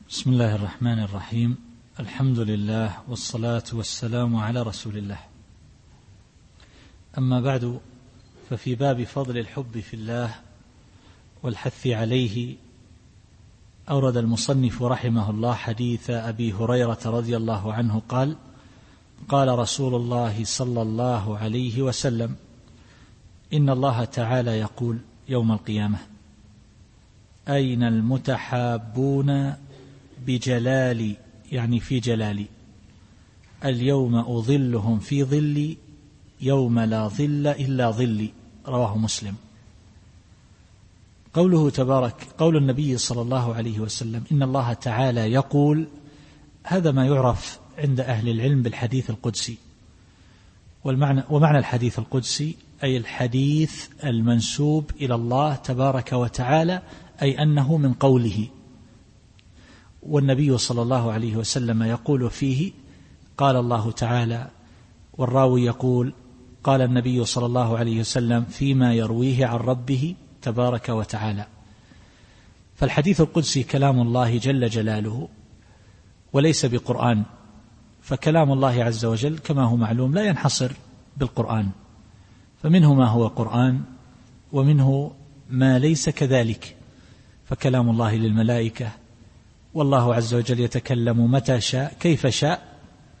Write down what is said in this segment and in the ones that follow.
بسم الله الرحمن الرحيم. الحمد لله والصلاة والسلام على رسول الله. أما بعد، ففي باب فضل الحب في الله والحث عليه أورد المصنف رحمه الله حديث أبي هريرة رضي الله عنه قال: قال رسول الله صلى الله عليه وسلم: إن الله تعالى يقول يوم القيامة: أين المتحابون بجلالي، يعني في جلالي، اليوم أظلهم في ظلي يوم لا ظل إلا ظلي. رواه مسلم. قوله تبارك، قول النبي صلى الله عليه وسلم إن الله تعالى يقول، هذا ما يعرف عند أهل العلم بالحديث القدسي. ومعنى الحديث القدسي أي الحديث المنسوب إلى الله تبارك وتعالى، أي أنه من قوله، والنبي صلى الله عليه وسلم يقول فيه قال الله تعالى، والراوي يقول قال النبي صلى الله عليه وسلم فيما يرويه عن ربه تبارك وتعالى. فالحديث القدسي كلام الله جل جلاله وليس بقرآن، فكلام الله عز وجل كما هو معلوم لا ينحصر بالقرآن، فمنه ما هو قرآن ومنه ما ليس كذلك. فكلام الله للملائكة، والله عز وجل يتكلم متى شاء كيف شاء،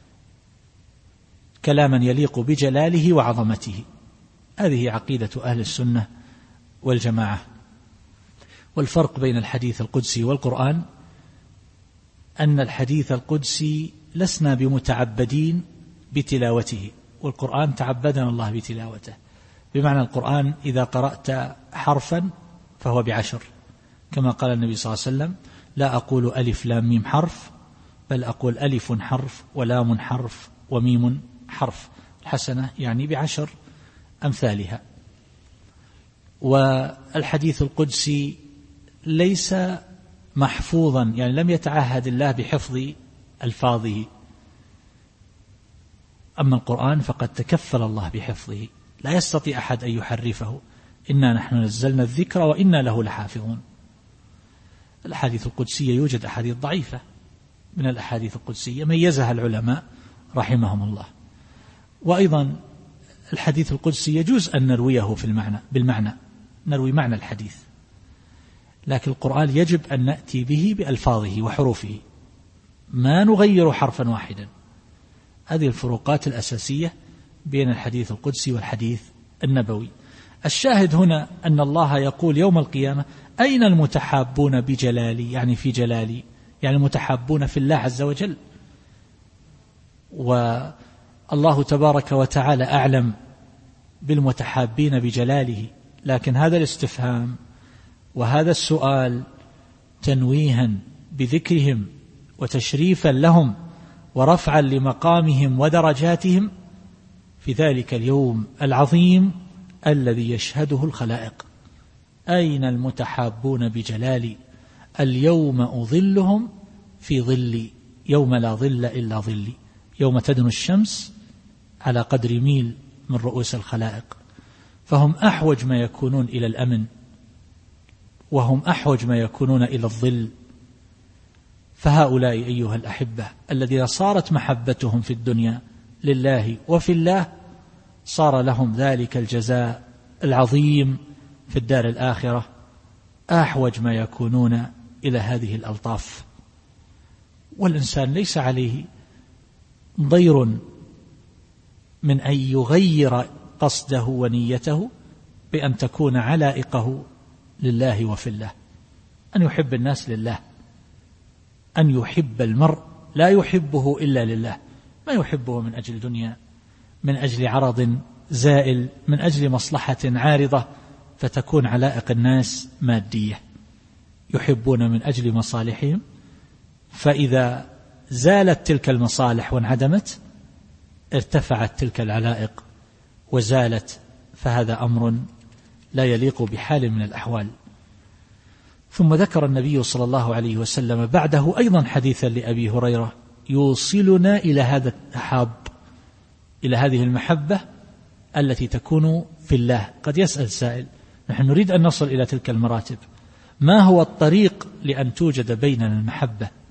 كلاما يليق بجلاله وعظمته. هذه عقيدة أهل السنة والجماعة. والفرق بين الحديث القدسي والقرآن أن الحديث القدسي لسنا بمتعبدين بتلاوته، والقرآن تعبدنا الله بتلاوته. بمعنى القرآن إذا قرأت حرفا فهو ب10، كما قال النبي صلى الله عليه وسلم: لا أقول ألف لام ميم حرف، بل أقول ألف حرف ولام حرف وميم حرف، الحسنة يعني ب10 أمثالها. والحديث القدسي ليس محفوظا، يعني لم يتعهد الله بحفظ ألفاظه. أما القرآن فقد تكفل الله بحفظه، لا يستطيع أحد أن يحرفه. إنا نحن نزلنا الذكر وإنا له لحافظون. الأحاديث القدسية يوجد أحاديث ضعيفة من الأحاديث القدسية ميزها العلماء رحمهم الله. وأيضا الحديث القدسي يجوز أن نرويه بالمعنى، نروي معنى الحديث، لكن القرآن يجب أن نأتي به بألفاظه وحروفه، ما نغير حرفا واحدا. هذه الفروقات الأساسية بين الحديث القدسي والحديث النبوي. الشاهد هنا أن الله يقول يوم القيامة: أين المتحابون بجلالي، يعني في جلالي، يعني المتحابون في الله عز وجل. والله تبارك وتعالى أعلم بالمتحابين بجلاله، لكن هذا الاستفهام وهذا السؤال تنويها بذكرهم وتشريفا لهم ورفعا لمقامهم ودرجاتهم في ذلك اليوم العظيم الذي يشهده الخلائق. أين المتحابون بجلالي اليوم أظلهم في ظلي يوم لا ظل إلا ظلي، يوم تدنو الشمس على قدر ميل من رؤوس الخلائق. فهم أحوج ما يكونون إلى الأمن، وهم أحوج ما يكونون إلى الظل. فهؤلاء أيها الأحبة الذين صارت محبتهم في الدنيا لله وفي الله، صار لهم ذلك الجزاء العظيم في الدار الآخرة، أحوج ما يكونون إلى هذه الألطاف. والإنسان ليس عليه ضير من أن يغير قصده ونيته بأن تكون علائقه لله وفي الله، أن يحب الناس لله، أن يحب المرء لا يحبه إلا لله، ما يحبه من أجل دنيا، من أجل عرض زائل، من أجل مصلحة عارضة فتكون علائق الناس مادية، يحبون من أجل مصالحهم. فإذا زالت تلك المصالح وانعدمت ارتفعت تلك العلائق وزالت، فهذا أمر لا يليق بحال من الأحوال. ثم ذكر النبي صلى الله عليه وسلم بعده أيضا حديثا لأبي هريرة يوصلنا إلى هذا التحاب، إلى هذه المحبة التي تكون في الله. قد يسأل سائل: نحن نريد أن نصل إلى تلك المراتب، ما هو الطريق لأن توجد بيننا المحبة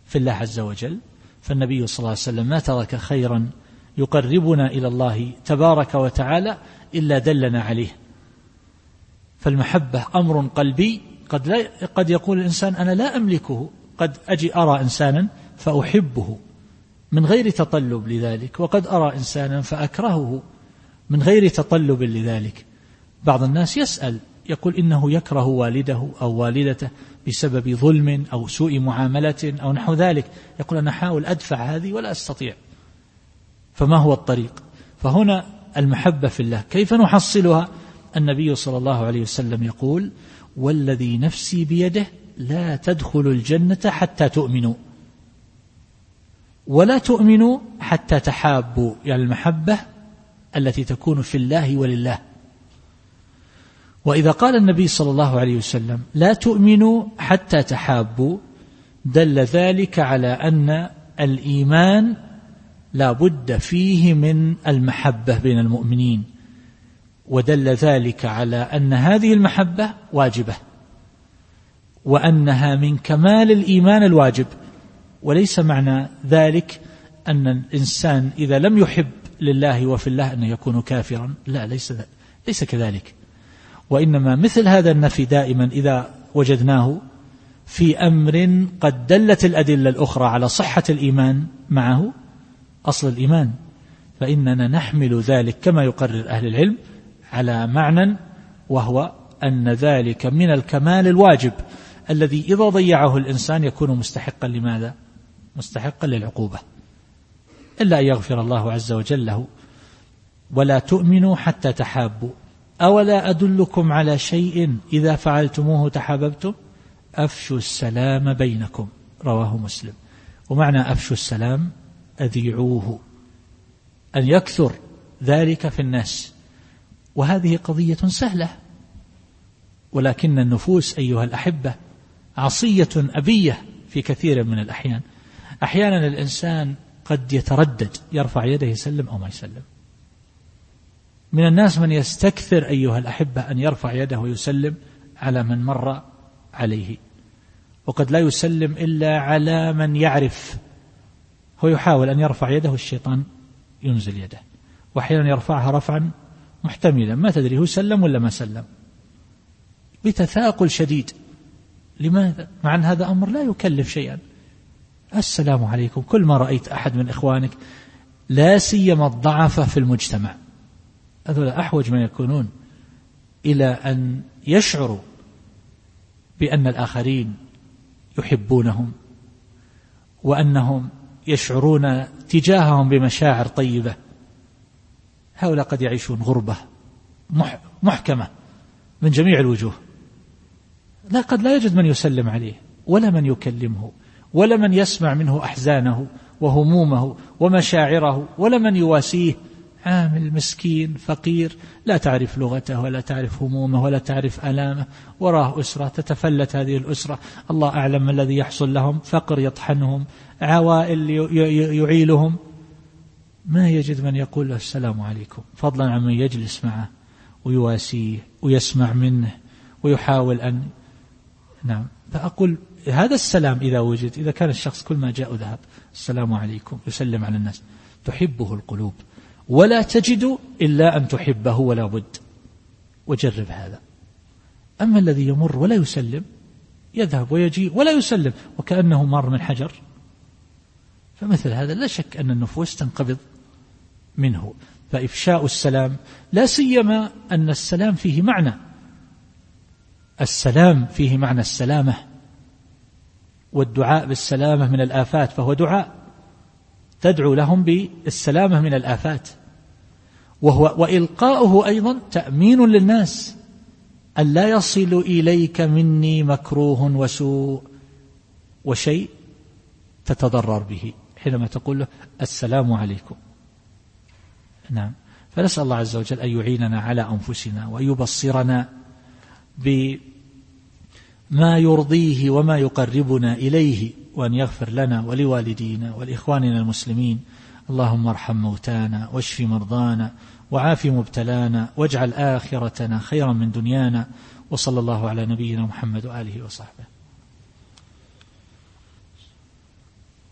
في الله عز وجل، فالنبي صلى الله عليه وسلم ما ترك خيرا يقربنا إلى الله تبارك وتعالى إلا دلنا عليه. فالمحبة أمر قلبي، قد يقول الإنسان أنا لا أملكه، قد أجي أرى إنسانا فأحبه من غير تطلب لذلك، وقد أرى إنسانا فأكرهه من غير تطلب لذلك. بعض الناس يسأل يقول إنه يكره والده أو والدته بسبب ظلم أو سوء معاملة أو نحو ذلك، يقول أنا أحاول أدفع هذه ولا أستطيع، فما هو الطريق؟ فهنا المحبة في الله كيف نحصلها؟ النبي صلى الله عليه وسلم يقول والذي نفسي بيده لا تدخل الجنة حتى تؤمنوا، ولا تؤمنوا حتى تحابوا، يعني المحبة التي تكون في الله ولله. وإذا قال النبي صلى الله عليه وسلم لا تؤمنوا حتى تحابوا، دل ذلك على أن الإيمان لا بد فيه من المحبة بين المؤمنين، ودل ذلك على أن هذه المحبة واجبة، وأنها من كمال الإيمان الواجب. وليس معنى ذلك أن الإنسان إذا لم يحب لله وفي الله أنه يكون كافرا، لا، ليس كذلك. وإنما مثل هذا النفي دائما إذا وجدناه في أمر قد دلت الأدلة الأخرى على صحة الإيمان معه أصل الإيمان، فإننا نحمل ذلك كما يقرر أهل العلم على معنى، وهو أن ذلك من الكمال الواجب الذي إذا ضيعه الإنسان يكون مستحقا لماذا؟ مستحقا للعقوبة، إلا أن يغفر الله عز وجل له. ولا تؤمنوا حتى تحابوا، أولا أدلكم على شيء إذا فعلتموه تحاببتم؟ أفشوا السلام بينكم، رواه مسلم. ومعنى أفشوا السلام أذيعوه، أن يكثر ذلك في الناس. وهذه قضية سهلة، ولكن النفوس أيها الأحبة عصية أبية في كثير من الأحيان. أحيانا الإنسان قد يتردد، يرفع يده يسلم أو ما يسلم. من الناس من يستكثر أيها الأحبة أن يرفع يده ويسلم على من مر عليه، وقد لا يسلم إلا على من يعرف. هو يحاول أن يرفع يده والشيطان ينزل يده، وأحيانا يرفعها رفعا محتملا، ما تدري هو سلم ولا ما سلم، بتثاقل شديد. لماذا؟ مع أن هذا أمر لا يكلف شيئا. السلام عليكم، كل ما رأيت أحد من إخوانك لا سيما الضعف في المجتمع، هذول أحوج من يكونون إلى أن يشعروا بأن الآخرين يحبونهم، وأنهم يشعرون تجاههم بمشاعر طيبة. هؤلاء قد يعيشون غربة محكمة من جميع الوجوه، قد لا يجد من يسلم عليه ولا من يكلمه ولا من يسمع منه أحزانه وهمومه ومشاعره ولا من يواسيه. عامل مسكين فقير، لا تعرف لغته ولا تعرف همومه ولا تعرف ألامه، وراه أسرة تتفلت هذه الأسرة، الله أعلم ما الذي يحصل لهم، فقر يطحنهم، عوائل يعيلهم، ما يجد من يقول له السلام عليكم، فضلا عن من يجلس معه ويواسيه ويسمع منه ويحاول أن فأقول هذا السلام إذا وجد، إذا كان الشخص كل ما جاء ذهب السلام عليكم يسلم على الناس، تحبه القلوب، ولا تجد إلا أن تحبه ولا بد. وجرب هذا. أما الذي يمر ولا يسلم، يذهب ويجي ولا يسلم وكأنه مر من حجر، فمثل هذا لا شك أن النفوس تنقبض منه. فإفشاء السلام، لا سيما أن السلام فيه معنى، السلام فيه معنى السلامة، والدعاء بالسلامة من الآفات، فهو دعاء تدعو لهم بالسلامة من الآفات، وإلقاؤه أيضا تأمين للناس أن لا يصل إليك مني مكروه وسوء وشيء تتضرر به حينما تقول له السلام عليكم. فنسأل الله عز وجل أن يعيننا على أنفسنا وأن يبصرنا بما يرضيه وما يقربنا إليه، وأن يغفر لنا ولوالدينا ولإخواننا المسلمين. اللهم ارحم موتانا واشف مرضانا وعاف مبتلانا واجعل آخرتنا خيرا من دنيانا، وصلى الله على نبينا محمد وآله وصحبه.